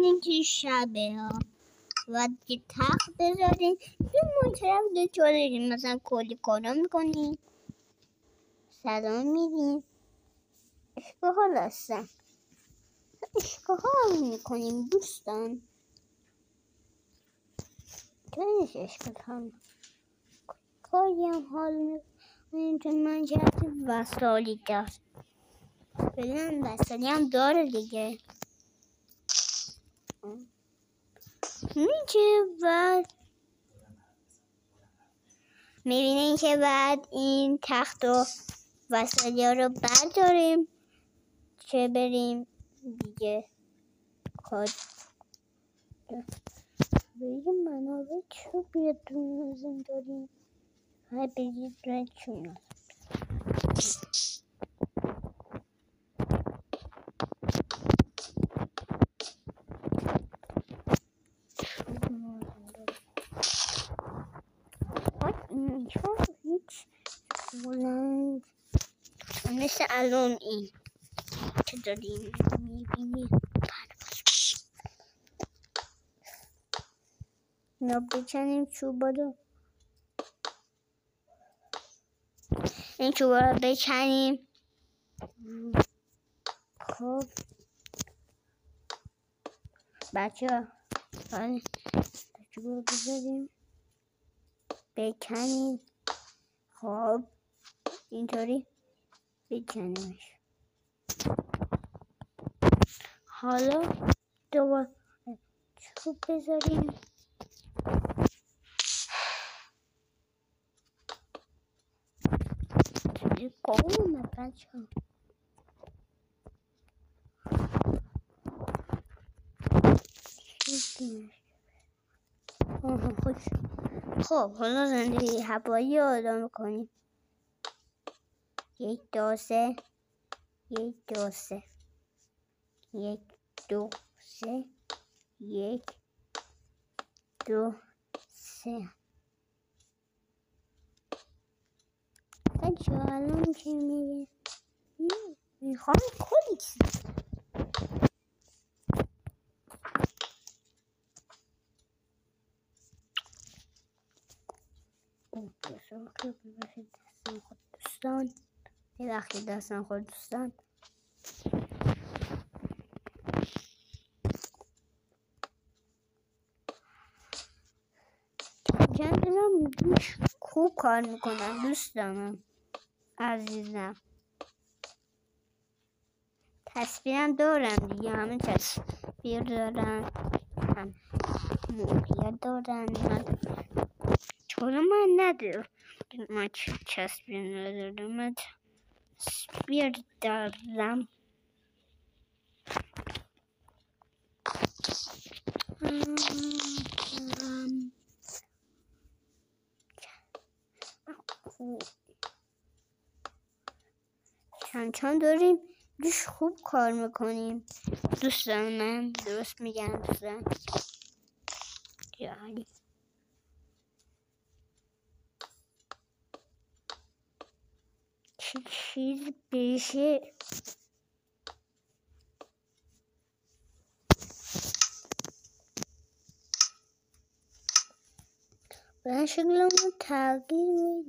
میبینین که شبه ها و یه تخت بذارین یه منطرف دارین مثلا کلی کارا میکنین سلام میدین اشکال ها هستن اشکال ها میکنیم دوستان کنیش اشکال ها کاری هم حال میکنیم تو من جهت وسالی دار بلن وسالی هم داره دیگه میبینین که بعد این تخت و وسایل ها رو برداریم چه بریم دیگه کار بریم منابع چوب بیاد لازم داریم های بگید رای چون اینجا هیچ بلند مثل الان این که داریم میبینیم اینا بکنیم چوبا رو این چوبا رو بکنیم خب بچه ها چوبا رو بذاریم بکنیم خب اینطوری بکنیمش حالا دوباره چوب بذاریم قومه بچه ها خب حالا زندگی هوایی رو ادامه کنیم 1 2 3 1 2 3 1 2 3 1 2 3 بچه الان که میخوام کلی چیز ببخشید دستان خود دوستان جندرم خوب کار میکنن دوستانم عزیزم تصویرم دارن دیگه همه تصویر دارن هم موقعیت دارن چون من ندارم من تصویر ندارم من تصویر دارم چند داریم روش خوب کار میکنیم دوستان من درست میگم دوستان یعنی چیز بشه به شکلمون تغییر